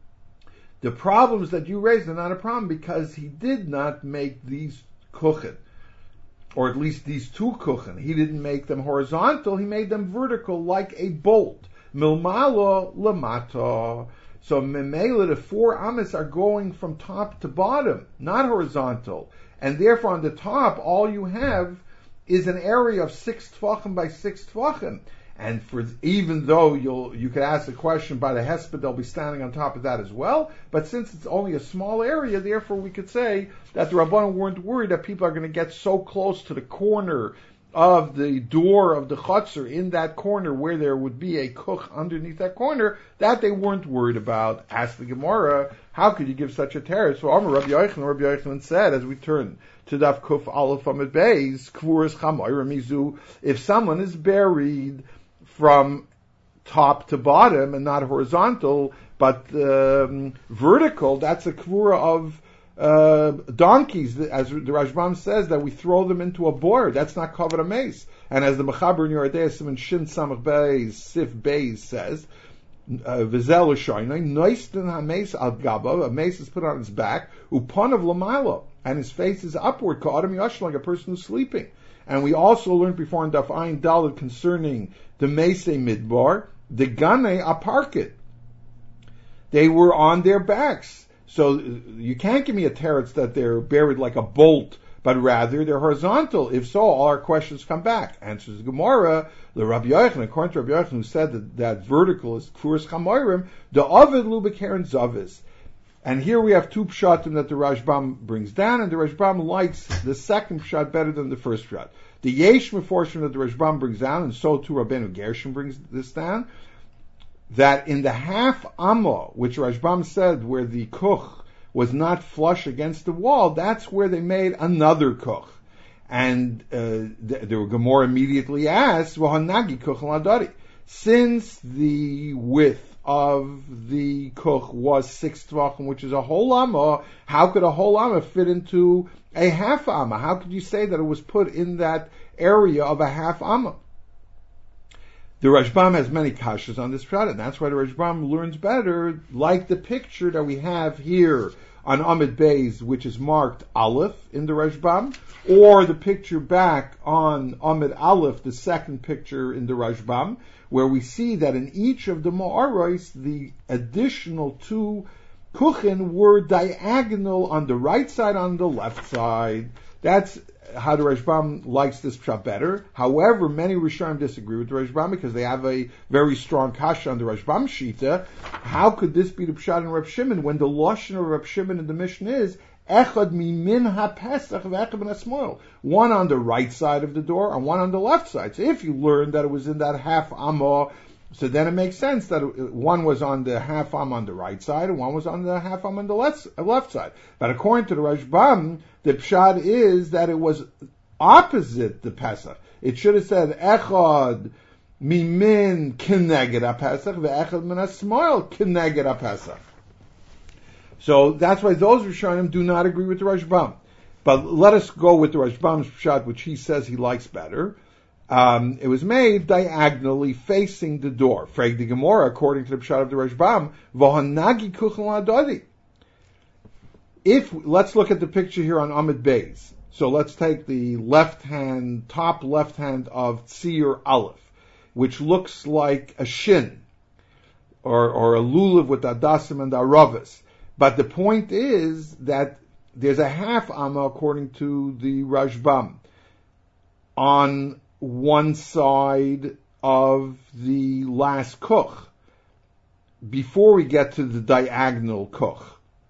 The problems that you raised are not a problem because he did not make these kochim, or at least these two kuchen. He didn't make them horizontal, he made them vertical like a bolt. Milmalo lamata. So memela, the four amas are going from top to bottom, not horizontal. And therefore on the top, all you have is an area of six tfachim by six tfachim. And for even though you'll you could ask the question by the hesped, they'll be standing on top of that as well. But since it's only a small area, therefore we could say that the Rabbanan weren't worried that people are going to get so close to the corner of the door of the chutzner in that corner where there would be a kuch underneath that corner, that they weren't worried about. Asked the Gemara, how could you give such a teretz? So Amar Rabbi Yochanan, Rabbi Yochanan said, as we turn to Daf Kuf Aleph Amud Beis, Kvuras Chamoira Mizu, if someone is buried from top to bottom and not horizontal, but um, vertical, that's a kvura of uh, donkeys, as the Rashbam says, that we throw them into a board. That's not covered a mace. And as the Mechaber in Yeridei Siman Shin Samach Beis, Sif Beis says, Vizel Ushoinai, Noisten HaMace Al Gaba, a mace is put on his back, Upon of Lamalo, and his face is upward, Ka'adam Yosh, like a person who's sleeping. And we also learned before in Daf Ayin Daled concerning the Mese Midbar, the Gane Aparkit. They were on their backs. So you can't give me a teretz that they're buried like a bolt, but rather they're horizontal. If so, all our questions come back. Answers the Gemara, the Rabbi Yochanan, according to Rabbi Yochanan, who said that, that vertical is Kfuras Chamoirim, the Ovid Lubekaren Zavis. And here we have two pshatim that the Rashbam brings down, and the Rashbam likes the second pshat better than the first pshat. The Yesh Meforshim that the Rashbam brings down, and so too Rabbeinu Gershon brings this down, that in the half amma, which Rashbam said where the kuch was not flush against the wall, that's where they made another kuch. And uh, the, the Gemara immediately asks, "V'hanagi kuch ladari." Since the width of the kuch was six tvachim, which is a whole amma, how could a whole amma fit into a half amma? How could you say that it was put in that area of a half amma? The Rashbam has many kashas on this pshat, and that's why the Rashbam learns better, like the picture that we have here on Amud Beis, which is marked Aleph in the Rashbam, or the picture back on Amud Aleph, the second picture in the Rashbam, where we see that in each of the Ma'aros, the additional two kuchin were diagonal on the right side, on the left side. That's how the Rashbam likes this pshat better. However, many Rishonim disagree with the Rashbam because they have a very strong kasha on the Rashbam shita. How could this be the pshat in Reb Shimon when the lashon of Reb Shimon in the Mishnah is echad mimin hapesach v'echad ben hasmoil, one on the right side of the door and one on the left side. So if you learned that it was in that half amma, so then it makes sense that one was on the half am on the right side and one was on the half am on the left, left side. But according to the Rashbam, the pshat is that it was opposite the Pesach. It should have said echad mimin kineged ha-Pesach ve'echad min ha-smoil kineged ha-Pesach. So that's why those Rishonim do not agree with the Rashbam. But let us go with the Rashbam's pshat, which he says he likes better. Um, it was made diagonally facing the door. Frag the Gemara, according to the pshat of the Rashbam, v'hanagi kuchen ladadi. If, let's look at the picture here on Amud Beis. So let's take the left hand, top left hand of Tzir Aleph, which looks like a shin, or, or a lulav with adasim and aravis. But the point is that there's a half amma, according to the Rashbam, on one side of the last kuch, before we get to the diagonal kuch.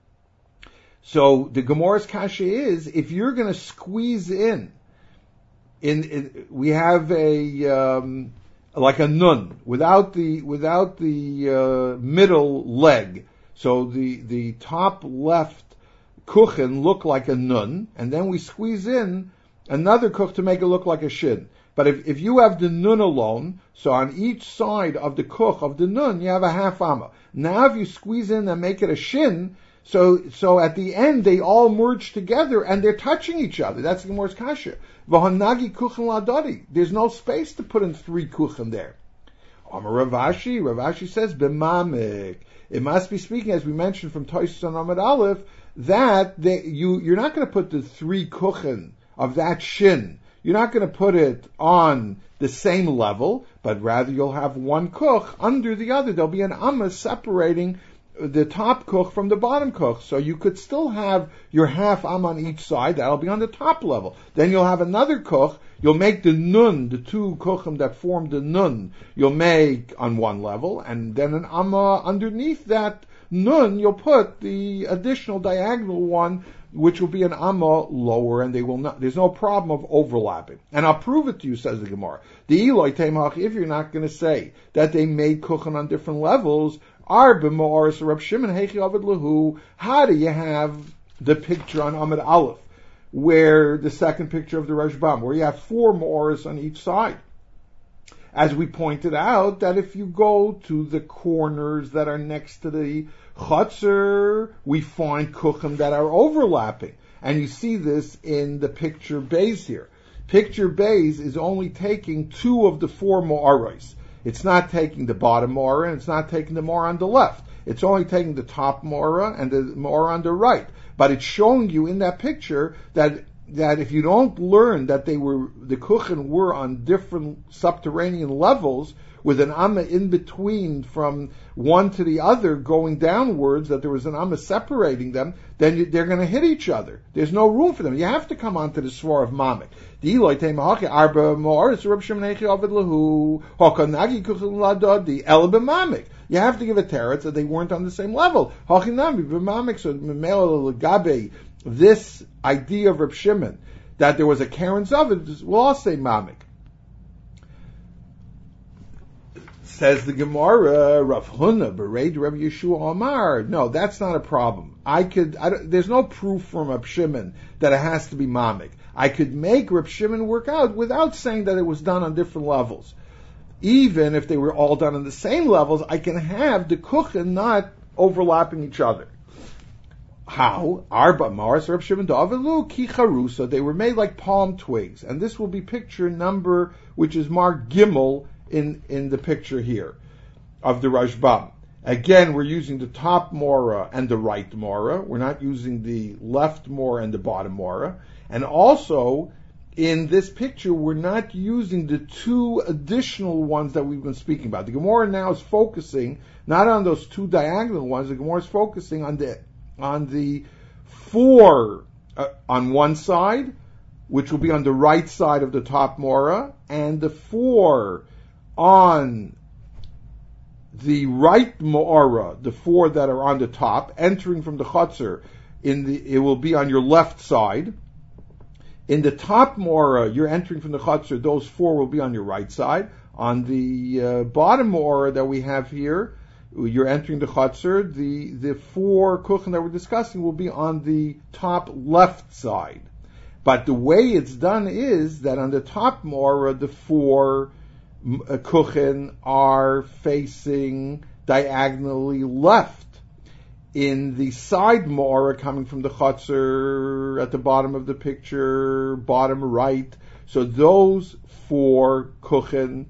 So the Gemara's kasha is, if you're going to squeeze in, in, in, we have a um, like a nun without the without the uh, middle leg. So the the top left kuchen look like a nun, and then we squeeze in another kuch to make it look like a shin. But if, if you have the nun alone, so on each side of the kuch of the nun, you have a half amma. Now if you squeeze in and make it a shin, so so at the end they all merge together and they're touching each other. That's the Gemara's kasha. V'hanagi kuchen ladadi. There's no space to put in three kuchen there. Amar Rav Ashi, Rav Ashi says, b'mamik. It must be speaking, as we mentioned from Tosfos on Amud Aleph, that they, you, you're not going to put the three kuchen of that shin, you're not going to put it on the same level, but rather you'll have one kuch under the other. There'll be an amma separating the top kuch from the bottom kuch. So you could still have your half amma on each side. That'll be on the top level. Then you'll have another kuch. You'll make the nun, the two kuchim that form the nun, you'll make on one level, and then an amma underneath that Nun, you'll put the additional diagonal one, which will be an amma lower, and they will not. There's no problem of overlapping. And I'll prove it to you, says the Gemara. The Eloi Teimach, if you're not going to say that they made kuchen on different levels, are b'mo'aris Rab Shimon heichi avad lahu. How do you have the picture on Amud Aleph, where the second picture of the Rashbam, where you have four mo'aris on each side? As we pointed out, that if you go to the corners that are next to the chutzner, we find kuchen that are overlapping. And you see this in the picture base here. Picture base is only taking two of the four mo'aros. It's not taking the bottom mo'ara, and it's not taking the mo'ara on the left. It's only taking the top mo'ara and the mo'ara on the right. But it's showing you in that picture that that if you don't learn that they were, the kuchen were on different subterranean levels, with an amma in between from one to the other going downwards, that there was an amma separating them, then you, they're going to hit each other. There's no room for them. You have to come onto the svar of Mamek. The Eloi Teimahachi Arba Mo'aris Rab Shimon Eichi Ovid Lahu Hokanagi Kuchen Ladod the Elba Mamek. You have to give a teretz that they weren't on the same level. Hochinami b'Mamek so Memel Lagabe. This idea of Rab Shimon that there was a Karen Zavid, we'll all say Mamek. Says the Gemara, Rav Huna, Bereid Rav Yeshua Amar. No, that's not a problem. I could, I there's no proof from Rab Shimon that it has to be Mamek. I could make Rab Shimon work out without saying that it was done on different levels. Even if they were all done on the same levels, I can have the kuchen not overlapping each other. How? Arba Maris Rab Shimon Davilu Ki Charusa. They were made like palm twigs. And this will be picture number, which is marked Gimel, in, in the picture here of the Rashbam. Again, we're using the top Mora and the right Mora. We're not using the left Mora and the bottom Mora. And also, in this picture, we're not using the two additional ones that we've been speaking about. The Gemara now is focusing not on those two diagonal ones. The Gemara is focusing on the on the four uh, on one side, which will be on the right side of the top Mora, and the four on the right Mora, the four that are on the top, entering from the chutzner, in the it will be on your left side. In the top Mora, you're entering from the chutzner, those four will be on your right side. On the uh, bottom Mora that we have here, you're entering the chutzner, the, the four kuchen that we're discussing will be on the top left side. But the way it's done is that on the top Mora, the four uh, kuchen are facing diagonally left. In the side Mora coming from the chutzner at the bottom of the picture, bottom right, so those four kuchen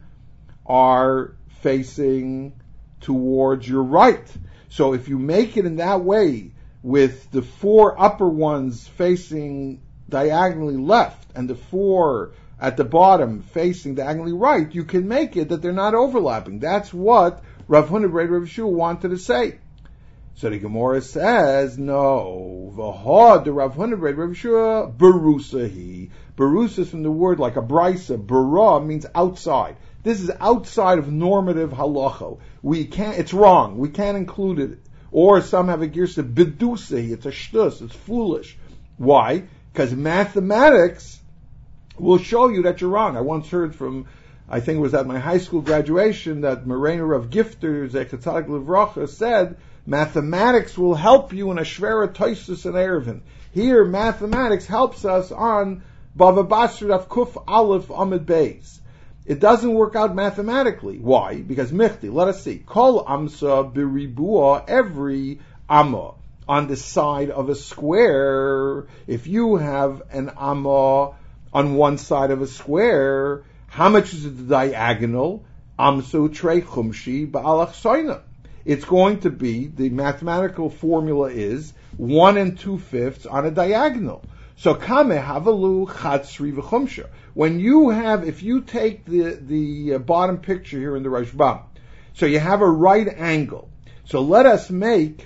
are facing towards your right. So if you make it in that way, with the four upper ones facing diagonally left and the four at the bottom facing diagonally right, you can make it that they're not overlapping. That's what Rav Huna Rav Yeshua wanted to say. So the Gemara says, no, v'ha the Rav Huna Rav Yeshua berusa he. Berusa is from the word like a brisa. Bara means outside. This is outside of normative halacha. We can't, it's wrong. We can't include it. Or some have a girsa bedusa. It's a shtus. It's foolish. Why? Because mathematics will show you that you're wrong. I once heard from, I think it was at my high school graduation, that Morena Rav Gifter, Zecher Tzadik Livracha, said, mathematics will help you in a Shvera Toisus and Erevin. Here, mathematics helps us on Bava Basra Daf Kuf Aleph Amid Beis. It doesn't work out mathematically. Why? Because Michti, let us see. Kol Amsa Biribua, every Amma on the side of a square. If you have an Amma on one side of a square, how much is the diagonal? Amsu Trei Chumshi Ba'alach Soina. It's going to be, the mathematical formula is one and two fifths on a diagonal. So kame havalu chatzri v'chumsha. When you have, if you take the the bottom picture here in the Rashbam, so you have a right angle. So let us make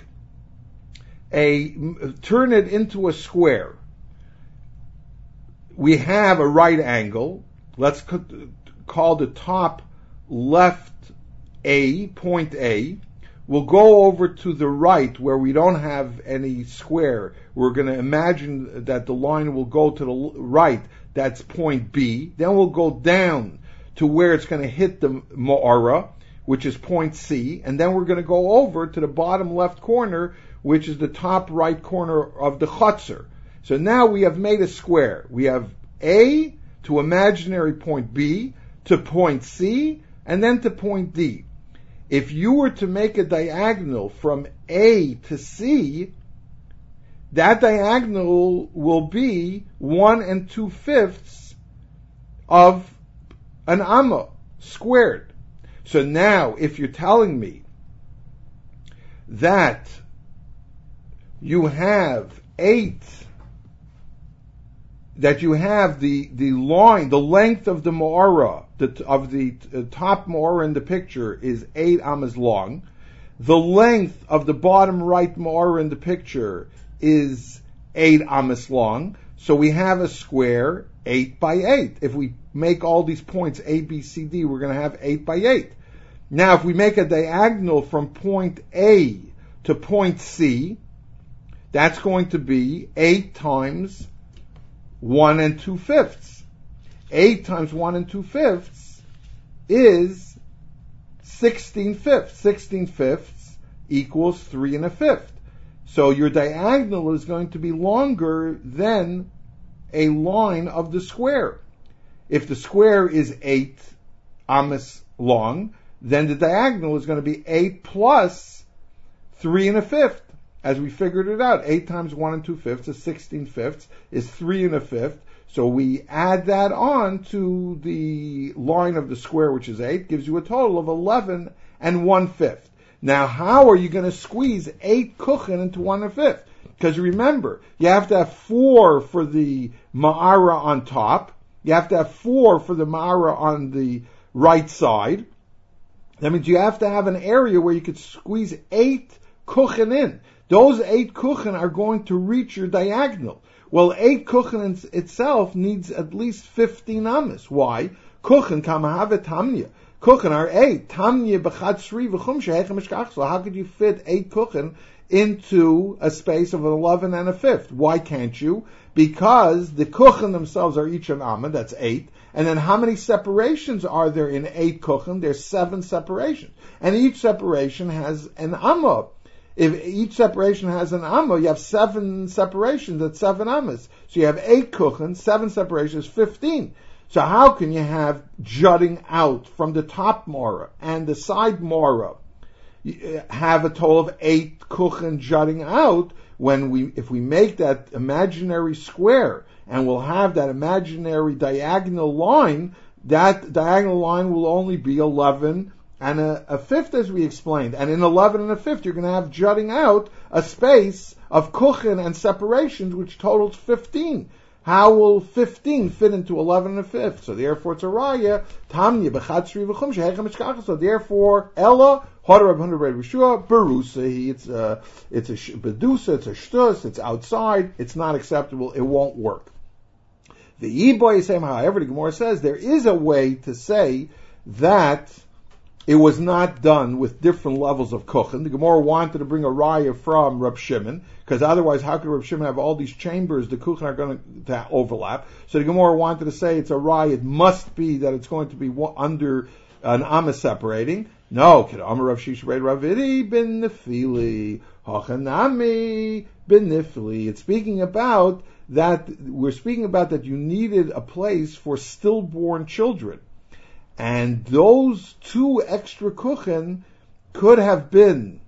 a turn it into a square. We have a right angle. Let's call the top left A, point A. we'll go over to the right where we don't have any square. We're going to imagine that the line will go to the right. That's point B. Then we'll go down to where it's going to hit the Ma'ara, which is point C. And then we're going to go over to the bottom left corner, which is the top right corner of the Chutzner. So now we have made a square. We have A to imaginary point B, to point C, and then to point D. If you were to make a diagonal from A to C, that diagonal will be one and two fifths of an amma squared. So now, if you're telling me that you have eight, that you have the, the line, the length of the Ma'ara, the, of the uh, top Ma'ara in the picture is eight ammas long. The length of the bottom right Ma'ara in the picture is eight ammas long. So we have a square eight by eight. If we make all these points A, B, C, D, we're going to have eight by eight. Now, if we make a diagonal from point A to point C, that's going to be eight times one and two fifths. Eight times one and two fifths is sixteen fifths. Sixteen fifths equals three and a fifth. So your diagonal is going to be longer than a line of the square. If the square is eight ammas long, then the diagonal is going to be eight plus three and a fifth. As we figured it out, eight times one and two fifths is sixteen fifths, is three and a fifth. So we add that on to the line of the square, which is eight, gives you a total of eleven and one fifth. Now, how are you going to squeeze eight kuchen into one and a fifth? Because remember, you have to have four for the ma'ara on top. You have to have four for the ma'ara on the right side. That means you have to have an area where you could squeeze eight kuchen in. Those eight kuchen are going to reach your diagonal. Well, eight kuchen in itself needs at least fifteen ammas. Why? Kuchen kamahave tamnya. Kuchen are eight. Tamnya b'chatzri v'chum shehechem mishkach. So how could you fit eight kuchen into a space of an eleven and a fifth? Why can't you? Because the kuchen themselves are each an amma. That's eight. And then how many separations are there in eight kuchen? There's seven separations. And each separation has an amma. If each separation has an amma, you have seven separations at seven ammas. So you have eight kuchen, seven separations, fifteen. So how can you have jutting out from the top mora and the side mora have a total of eight kuchen jutting out when we, if we make that imaginary square and we'll have that imaginary diagonal line, that diagonal line will only be eleven and a, a fifth, as we explained. And in eleven and a fifth, you're going to have jutting out a space of kuchen and separations, which totals fifteen. How will fifteen fit into eleven and a fifth? So therefore, it's a raya. Tamnya b'chatzri v'chum shehechem mishkach. So therefore, Ella Hodar Reb Huna Reb Yeshua Berusa. It's a it's a bedusa. It's a shtus. It's outside. It's not acceptable. It won't work. The Iboy same. However, the Gemara says there is a way to say that it was not done with different levels of kuchen. The Gemara wanted to bring a raya from Reb Shimon, because otherwise, how could Reb Shimon have all these chambers? The kuchen are going to overlap. So the Gemara wanted to say it's a raya. It must be that it's going to be under an amma separating. No, Kid Amar Rav Shisha Rav Ravidi ben Nefili Hachanami ben Nefili. It's speaking about that. We're speaking about that you needed a place for stillborn children. And those two extra kuchen could have been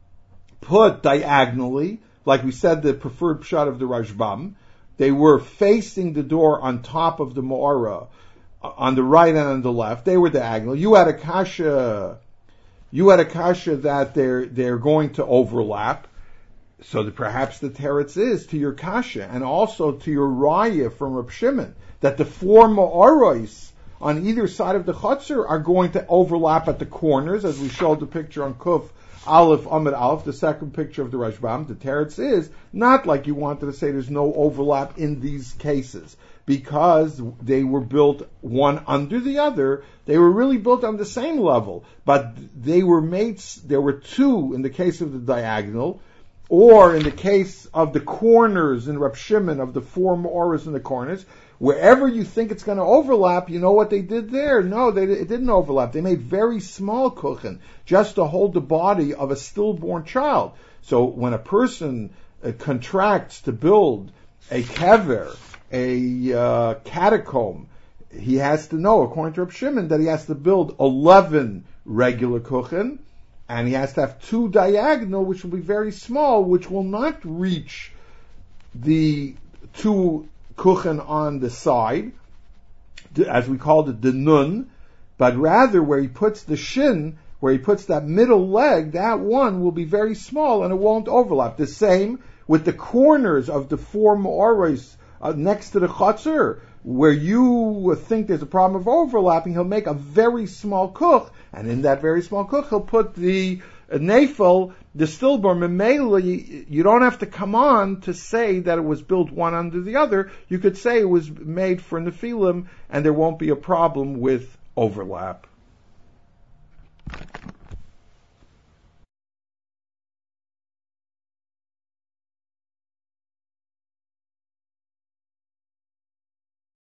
put diagonally, like we said, the preferred pshat of the Rashbam. They were facing the door on top of the Ma'ara, on the right and on the left. They were diagonal. You had a kasha, you had a kasha that they're they're going to overlap. So that perhaps the teretz is to your kasha and also to your raya from Reb Shimon that the four Ma'aros on either side of the chutzner are going to overlap at the corners, as we showed the picture on Kuf Aleph Amid Aleph, the second picture of the Rashbam, the teretz is not like you wanted to say there's no overlap in these cases, because they were built one under the other. They were really built on the same level, but they were made, there were two in the case of the diagonal, or in the case of the corners in Reb Shimon, of the four Ma'oros in the corners. Wherever you think it's going to overlap, you know what they did there? No, they, it didn't overlap. They made very small kuchen just to hold the body of a stillborn child. So when a person uh, contracts to build a kever, a uh, catacomb, he has to know, according to Reb Shimon, that he has to build eleven regular kuchen, and he has to have two diagonal, which will be very small, which will not reach the two kuchen on the side, as we called it, the nun, but rather where he puts the shin, where he puts that middle leg, that one will be very small and it won't overlap. The same with the corners of the four ma'oros uh, next to the chatzor, where you think there's a problem of overlapping, he'll make a very small kuch, and in that very small kuch he'll put the uh, nefel, the stillborn. Memela, you, you don't have to come on to say that it was built one under the other. You could say it was made for nephilim, and there won't be a problem with overlap.